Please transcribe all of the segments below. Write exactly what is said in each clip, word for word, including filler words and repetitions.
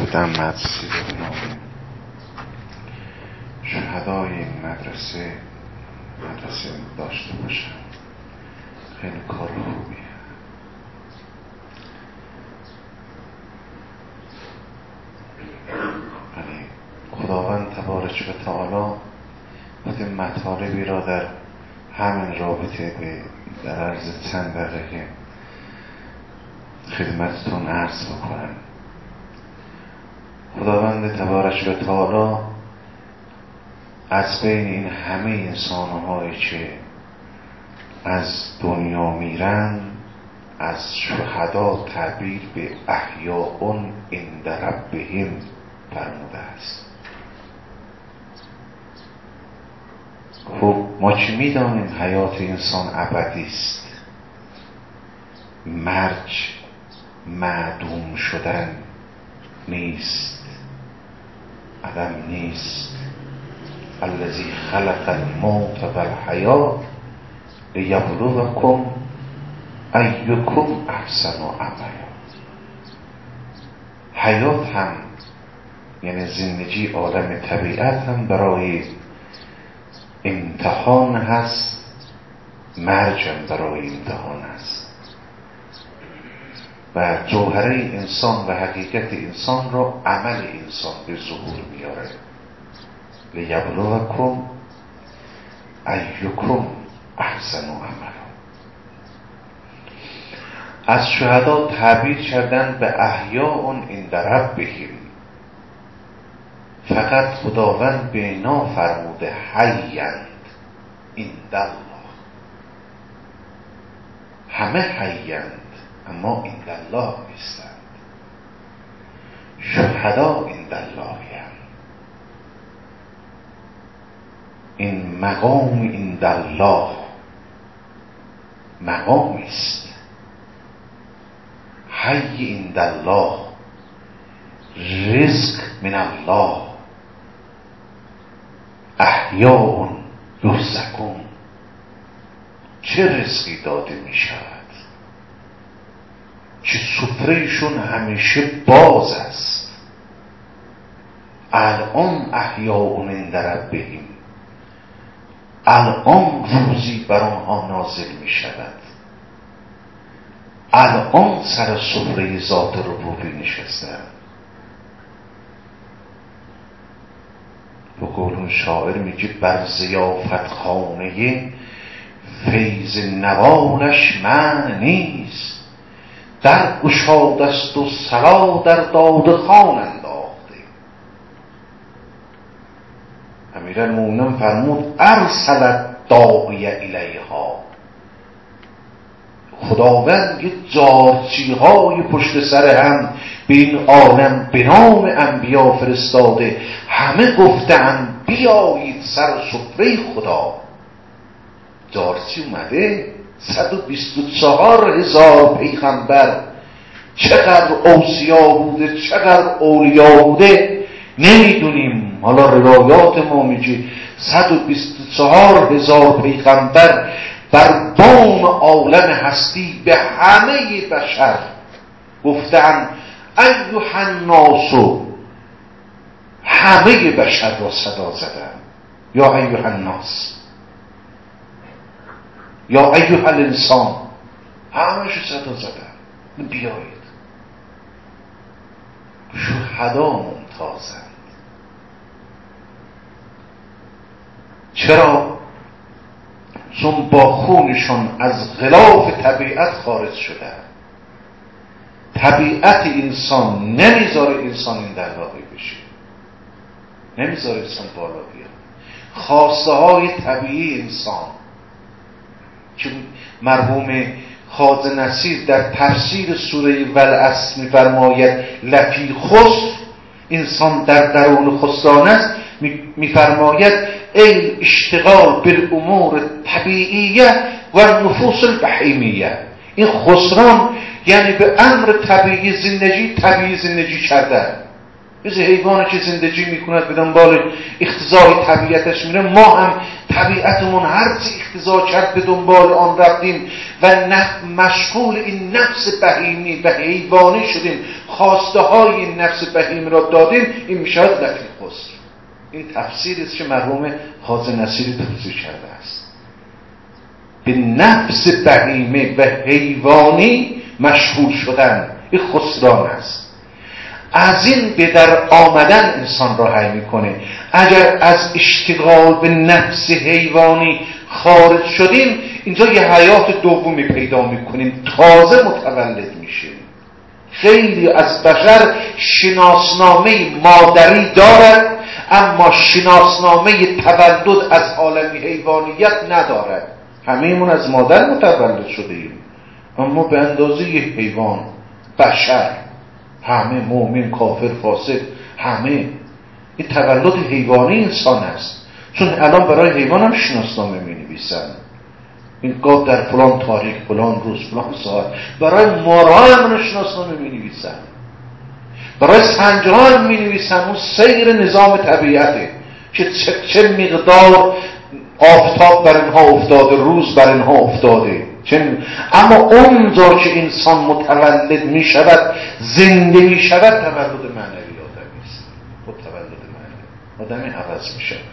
گفتم مدرسه به نام شهدای این مدرسه مدرسه داشته باشم خیلی کار خوبیه. یعنی خداوند تبارک و تعالی وقتی مطالبی را در همین رابطه به در عرض چند دقیقه خدمتتون عرض بکنم. خداوند تبارک و تعالی از بین این همه انسان‌هایی که از دنیا میرن از شهدا تعبیر به احیاء عند ربهم فرموده است. خب ما چی میدانیم؟ حیات انسان ابدی است، مرگ معدوم شدن نیست، عدم نیست. الذی خلق الموت والحیات لیبلوکم ایکم احسن عملا. حیات هم یعنی زندگی عالم طبیعت هم برای امتحان هست، مرگ هم برای امتحان هست و جوهره انسان و حقیقت انسان را عمل انسان به ظهور میاره. لیبلوکم ایکم احسن عملا. از شهدا تعبیر کردن به احیاء عند ربهم. فقط خداوند به اینا فرموده حیند عند الله. همه حیند اما عند الله نیستند. شهدا عند الله هم. این مقام عند الله مقامی است. حی عند الله، رزق من الله، احیاء یرزقون. چه رزقی داده می شود که سفرهشون همیشه باز است. الان احیاء عند ربهم، الان روزی بر آنها نازل می شود، الان سر سفره ذات ربوبی نشستند. به قول اون شاعر میگه بر ضیافت خانه فیض نوالش منع نیست، در گشاده است و صلا در داده خان انداخته. امیرالمومنین فرمود ارسلت داعی الیها. خداوند یه جارچی های پشت سر هم به این عالم به نام انبیا فرستاده. همه گفتند بیایید سر سفره خدا. جارچی اومده، صد و بیست و چهار هزار پیغمبر، چقدر اوصیا بوده چقدر اولیا بوده نمیدونیم. حالا روایات ما میگه صد و بیست و چهار هزار پیغمبر بر بام عالم هستی به همه بشر گفتن ایها الناس. همه بشر را صدا زدن یا ایها الناس یا ایها الانسان، همه‌شو صدا زدن بیایید. شهدا ممتازند. چرا؟ چون با خونشون از غلاف طبیعت خارج شده. طبیعت انسان نمیذاره انسان این در واقع بشه، نمیذاره انسان بالا بیاد. خواسته های طبیعی انسان که مرحوم خواجه نصیر در تفسیر سوره والعصر میفرماید لفی خسر، انسان در درون خسران است. میفرماید ای اشتغال بالامور طبیعیه و نفوس البهیمیه. این خسران یعنی به امر طبیعی زندگی طبیعی زندگی کردن. مثل حیوانی که زندگی میکند به دنبال اقتضای طبیعتش میره، ما هم طبیعتمون هرچی اقتضا کرد به دنبال آن رفتیم و مشغول این نفس بهیمی و حیوانی شدیم. خواسته های نفس بهیم را دادیم، این میشود لفی خسر. این تفسیری است که مرحوم حاج نصیری توضیح کرده است. به نفس بهیمه و حیوانی مشغول شدن، این خسران است. از این به در آمدن انسان را حی میکنه. اگر از اشتغال به نفس حیوانی خارج شدیم، اینجا یه حیات دومی پیدا میکنیم، تازه متولد میشیم. خیلی از بشر شناسنامه مادری دارد، اما شناسنامه تولد از عالم حیوانیت ندارد. همه‌مون از مادر متولد شده ایم، اما به اندازه حیوان، بشر، همه مومن، کافر، فاسق، همه این تولد حیوانی انسان است. چون الان برای حیوان هم شناسنامه می نویسن، این گاه در فلان تاریخ، فلان روز، فلان ساعت. برای مارها هم شناسنامه می نویسن، برای سنجها هم می نویسن. اون سیر نظام طبیعته که چه, چه مقدار آفتاب بر اینها افتاده، روز بر اینها افتاده. چه... اما اونجا که انسان متولد می شود، زنده می شود، تولد معنوی آدمی است. خود تولد معنوی آدمی عوض می شود،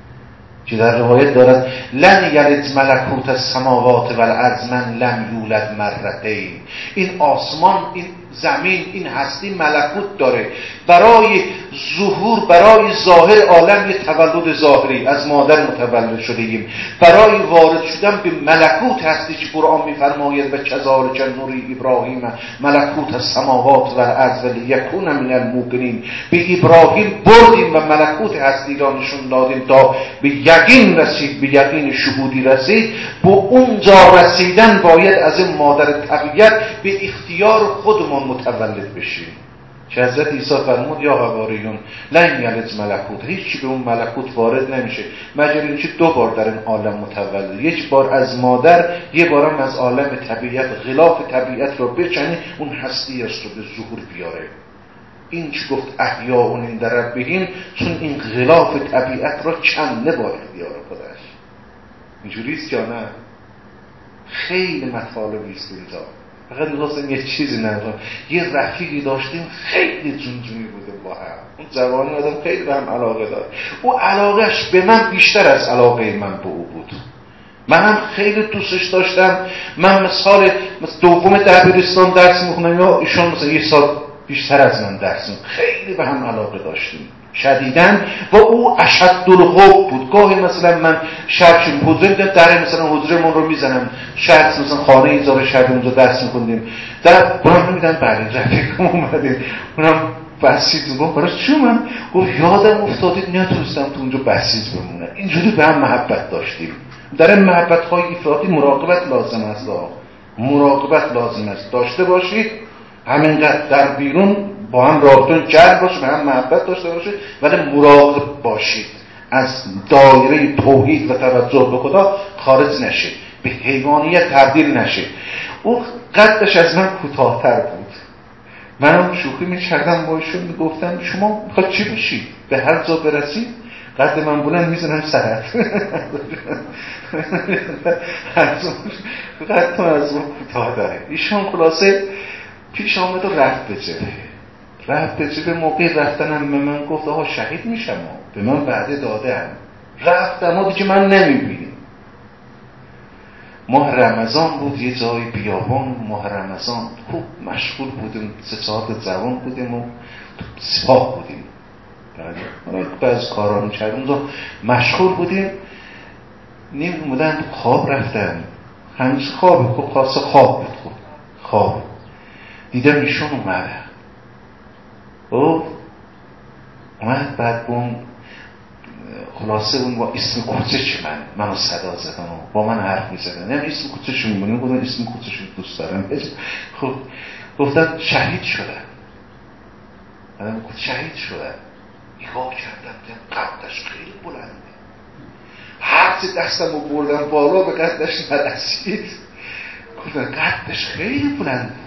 که در روایت دارد لن یلد ملکوت السماوات والارض من لم یولد مرتین. این آسمان، این زمین، این هستی ملکوت داره. برای ظهور، برای ظاهر عالم یه تولد ظاهری، از مادر متولد شده ایم. برای وارد شدن به ملکوت هستی که قرآن میفرماید و کذالک نوری ابراهیم ملکوت السماوات والارض ولیکون من الموقنین. به ابراهیم بردیم و ملکوت هستی را نشون دادیم تا به یقین رسید، به یقین شهودی رسید. به اونجا رسیدن باید از این مادر طبیعت به اختیار خودمون متولد بشیم. که حضرت عیسی فرمود یا حواریون لن یلد ملکوت، هیچی به اون ملکوت وارد نمیشه مگر اینکه دو بار در این عالم متولد، یک بار از مادر، یک بارم از عالم طبیعت، غلاف طبیعت رو بچنی، اون هستی است رو به ظهور بیاره. این که گفت احیا اون این در ربهم، چون این غلاف طبیعت رو کنده با اختیار خودش. اینجوریست یا نه؟ خیلی مطالبی است اینجا. فقط می‌خواستم یه چیزی نگم. یه رفیقی داشتیم خیلی جونجونی بوده با هم. اون جوانی آدم خیلی به هم علاقه داشت. او علاقهش به من بیشتر از علاقه من به او بود. منم خیلی دوستش داشتم. من مثال دوم دبیرستان درس می‌خونم یا ایشون مثلا یه سال بیشتر از من درس می‌خوند. خیلی به هم علاقه داشتیم شدیداً. و او اشد الحب بود. گاهی مثلا من شب چون حضور میدم، در مثلا حضورمون رو میزنم، شاید مثلا خانه ایزار شب اونجا درس میخوندیم، در برام میدن بله رفیقم اومده، اونم بسیج میگم برای چون من گفت یادم افتادید نتونستم تو اونجا بسیج بمونم. اینجوری به هم محبت داشتیم. در این محبت های افراطی مراقبت لازم است. مراقبت لازم است داشته باشید. همینقدر در بیرون با هم رابطه جلب باشه، به هم محبت داشته باشه، ولی مراقب باشید از دایره توحید و توجه به خدا خارج نشه، به حیوانیت تبدیل نشه. او قدش از من کوتاه‌تر بود. منم شوخی می‌کردم با ایشون، میگفتم شما می‌خواد چی بشید؟ به هر جا برسید قد من بلند میزنم سرت. قد تو از من کوتاه داره. ایشون خلاصه پیش آمد و رفت به جبهه. رفت به جبهه. موقع رفتنم به من گفت آها شهید میشم، به من وعده داده هم. رفتم و دیگه من نمیبینیم. ماه رمضان بود، یه جای بیابان، ماه رمضان خوب مشغول بودیم، سه چهار تا جوان بودیم و سپاه بودیم، بعض کارا می‌کردیم و مشغول بودیم. نیم بودم خواب رفتم، همیشه خواب، خب خاصه خواب بود. خب خواب دیدم ایشون اومده. او اومد بعد اون خلاصه اون با اسم کوچه من منو صدا زدن و با من حرف می‌زدن. نمی اسم کوچه شون می‌گن، گفتم اسم کوچه شون دوست دارم. خب گفتم شهید شدن. آدم گفت شهید شدن. نگاه کردم دیدم قدش خیلی بلنده. هر چه دستمو بردم بالا به قدش نرسید. گفتم قدش خیلی بلند بود.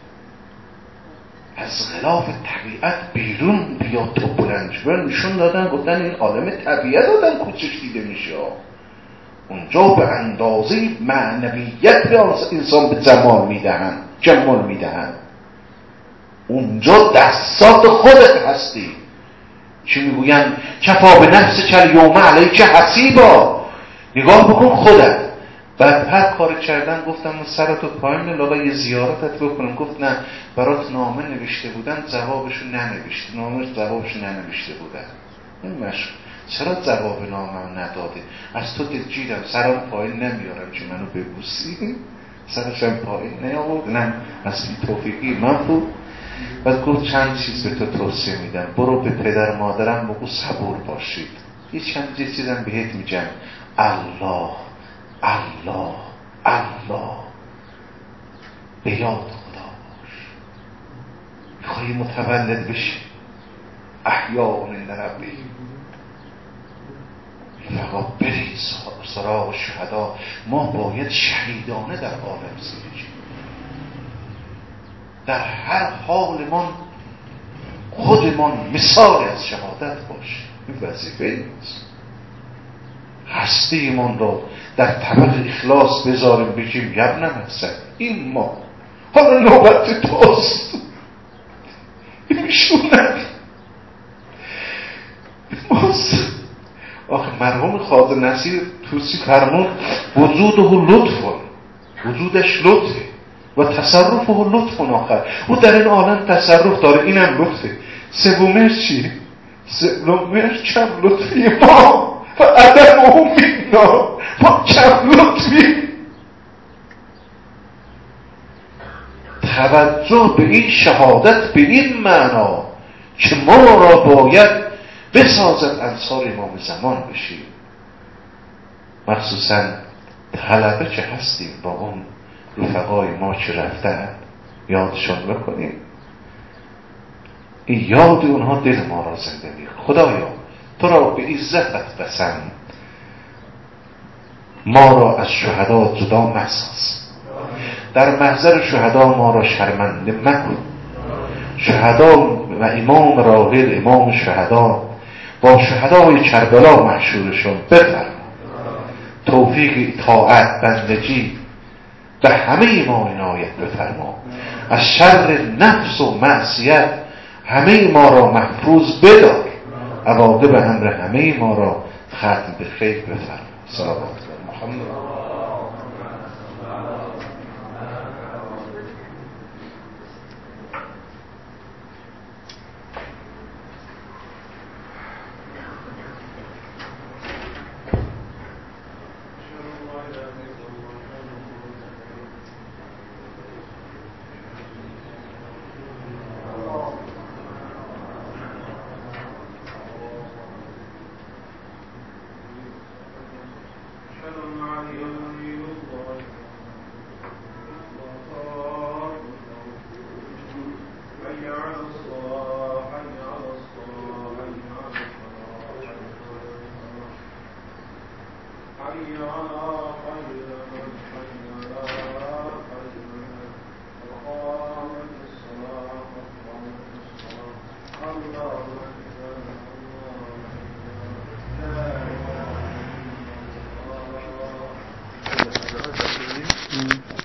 از غلاف طبیعت بیرون بیا تو بلند شو. نشون دادن گفتن این عالم طبیعت آدم کوچک دیده میشه. اونجا به اندازه معنویت به انسان به جمال میدهن، جمال میدهن. اونجا دستات خودت هستی. چی میگوین؟ کفا به نفس کل یوم علیک حسیبا. نگاه بکن خودت. بعد هر کار کردن گفتم من سرتو پایین لاغا یه زیارتت بکنم. گفت نه برات نامه نوشته بودن جوابشو ننوشته، نامه جوابشو ننوشته بودن. این مشکل چرا جواب نامه نداده؟ از تو دلگیرم، سرم پایین نمیارم که منو ببوسی. سرشم پایین نیاوردنم از بی توفیقی من بود. بعد گفت چند چیز به تو توصیه میدم، برو به پدر مادرم بگو صبور باشید. یه چند چیزم بهت میگم، الله الله الله، به یاد خدا باش. میخوایی متولد بشی، احیاء عند ربهم، فقط برید سراغ شهدا. ما باید شهیدانه در عالم زندگی، در هر حالمان خودمان مثال از شهادت باش. این وظیفه است. هستیمان را در طبق اخلاص بذاریم، بگیم یبنم حسن این ما، حالا نوبت توست. ایشونم ماست. آخه مرحوم خواجه نصیر توسی فرمون وجوده لطفه، وجودش لطفه و تصرفه لطف آخر. او در این عالم تصرف داره، اینم لطفه. سومش چی؟ سومش کم لطفی ما و عدم او مینا، ما کم لطفی. توجه به این شهادت به این معنا که ما را باید بسازد انصار امام زمان بشیم، مخصوصا طلبه که هستیم با اون رفقای ما که رفتن یادشان بکنیم. این یاد اونها دل ما را زنده می‌کند. خدایا تو را به عزتت قسم، ما را از شهدا جدا مساز، در محضر شهدا ما را شرمنده مکن. شهدا و امام راحل، امام شهدا با شهدای کربلا محشورشون بفرما. توفیق اطاعت بندگی به همه ما عنایت بفرما. از شر نفس و معصیت همه ما را محفوظ بدار. عواقب امر همه ما را ختم به خیر بفرما. صلوات الله محمد. حي على خير من حي على